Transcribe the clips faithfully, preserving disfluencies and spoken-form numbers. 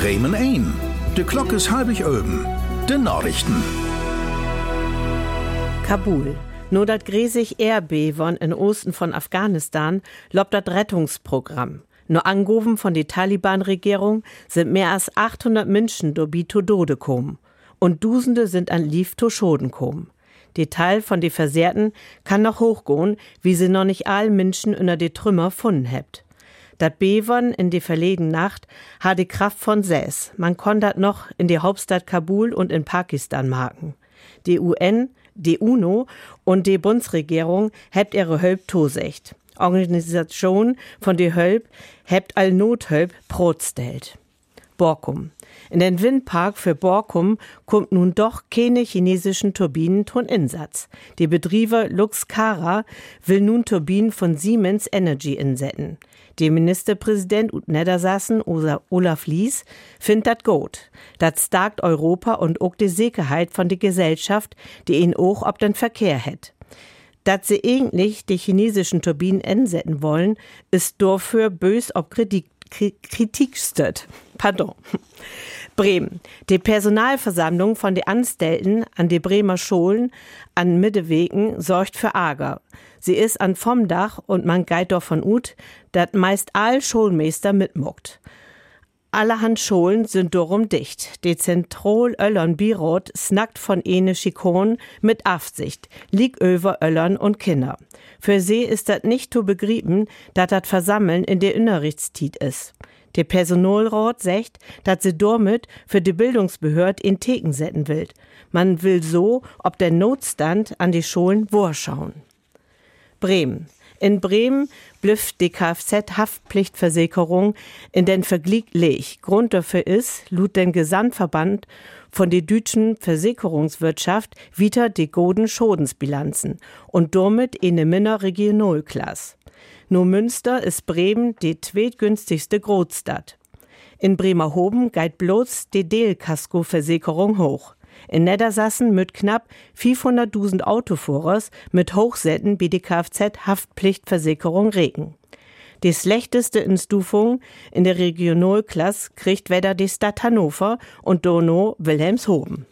Bremen ein. De Glock is halbig oben. De Nachrichten. Kabul. Nur dat gräsig Erdbeben in Osten von Afghanistan lobt dat Rettungsprogramm. Nur angehoben von der Taliban-Regierung sind mehr als achthundert Menschen durch Tode gekommen. Und Dusende sind an Lief to Schoden gekommen. Die Teil von den Versehrten kann noch hochgehen, wie sie noch nicht all Menschen unter die Trümmer gefunden habt. Dat Bevern in die verlegen Nacht hat die Kraft von sechs. Man kann dat noch in die Hauptstadt Kabul und in Pakistan marken. Die U N, die UNO und die Bundesregierung habt ihre Hölp tosecht. Organisation von die Hölp habt all Nothölp protstellt. Borkum. In den Windpark für Borkum kommt nun doch keine chinesischen Turbinen zum Einsatz. Die Betrieber Luxcara will nun Turbinen von Siemens Energy insetzen. Der Ministerpräsident und Niedersachsen, Olaf Lies, findet das gut. Das stärkt Europa und auch die Sicherheit von der Gesellschaft, die ihn auch ob den Verkehr hat. Dass sie eigentlich die chinesischen Turbinen einsetzen wollen, ist dafür bös ob Kritik, Kritik stört. Pardon. Bremen. Die Personalversammlung von den Anstellten an die Bremer Schulen an Mittewegen sorgt für Ärger. Sie ist an vom Dach und man geht davon ut, dass meist all Schulmeister mitmuckt. Allerhand Schulen sind darum dicht. Die Zentrol Öllern Birot snackt von ene Schikon mit Absicht, liegt über Öllern und Kinder. Für sie ist das nicht zu begrieben, dass das Versammeln in der Unterrichtszeit ist. Der Personalrat sagt, dass sie damit für die Bildungsbehörde in Theken setzen will. Man will so, ob der Notstand an die Schulen vorschauen. Bremen. In Bremen blüfft die Kfz-Haftpflichtversicherung in den Vergleich leg. Grund dafür ist, laut den Gesamtverband von der deutschen Versicherungswirtschaft wieder die goden Schadensbilanzen und damit eine minder Regionalklasse. Nur Münster ist Bremen die zweitgünstigste Großstadt. In Bremerhoven geht bloß die Deel-Kasko-Versicherung hoch. In Niedersachsen mit knapp fünfhunderttausend Autofahrers mit Hochsätten wie die Kfz-Haftpflichtversicherung regen. Die schlechteste Instufung in der Regionalklasse kriegt weder die Stadt Hannover und Dono Wilhelmshoven.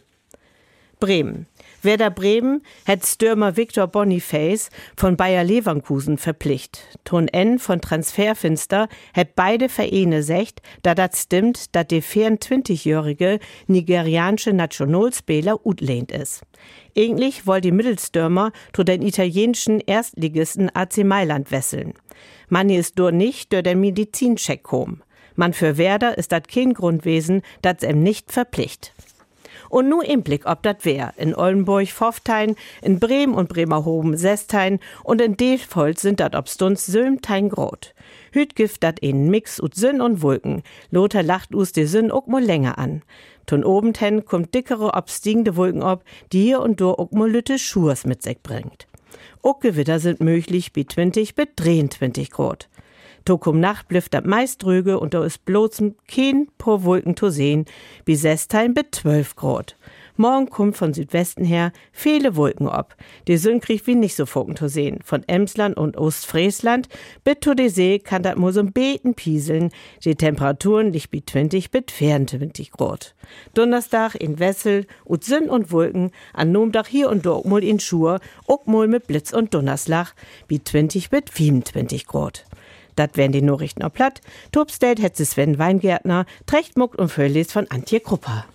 Bremen. Werder Bremen hat Stürmer Victor Boniface von Bayer Leverkusen verpflichtet. Ton N von Transferfinster hat beide Vereine secht, da das stimmt, dass der vierundzwanzigjährige nigerianische Nationalspieler utlehnt ist. Eigentlich wollte die Mittelstürmer zu den italienischen Erstligisten A C Mailand wesseln. Man ist dort nicht durch den Medizincheck kommen. Man für Werder ist das kein Grundwesen, das ihm nicht verpflichtet. Und nur im Blick, ob das wär. In Oldenburg Pfofftein, in Bremen und Bremerhoven Sestein und in Delfholz sind dat obstunds Sömtein grot. Hüt gift dat in Mix ut Sünn und Wolken. Lothar lacht us de Sünn ook mo länger an. Ton obenten kommt dickere obstiegende Wolken ob, die hier und do ook mo lütte Schurs mit sich bringt. Ook Gewitter sind möglich bi zwanzig bis dreiundzwanzig Grad. Tokum Nacht blüfft dat meist dröge und da ist bloß kein paar Wolken zu sehen, bis Sestein bis zwölf Grad. Morgen kommt von Südwesten her viele Wolken ob. Die Sonne kriegt wie nicht so Funken zu sehen. Von Emsland und Ostfriesland bis zu der See kann dat mo so ein Beten pieseln. Die Temperaturen liegt bis zwanzig bis vierundzwanzig Grad. Donnerstag in Wessel und Sonne und Wolken, an Nomdach hier und dort mal in Schur, ook mal mit Blitz und Donnerslag bis zwanzig bis fünfundzwanzig Grad. Dat wären die Nachrichten auf Platt. Topstate hätte Sven Weingärtner, Trechtmuck und Völlis von Antje Krupper.